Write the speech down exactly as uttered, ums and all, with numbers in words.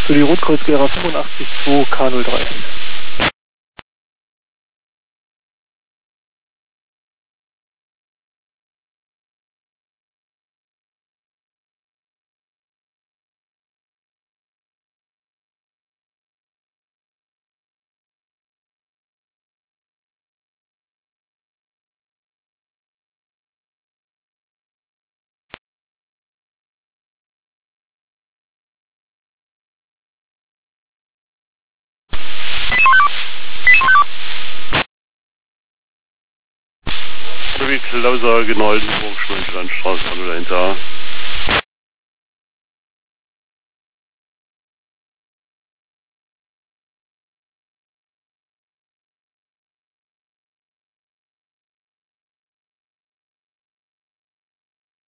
Für die Rotkreuz Gera fünfundachtzig zwei K null drei. Lauser Genoldenburg, Schweinsteinstraße, hallo dahinter.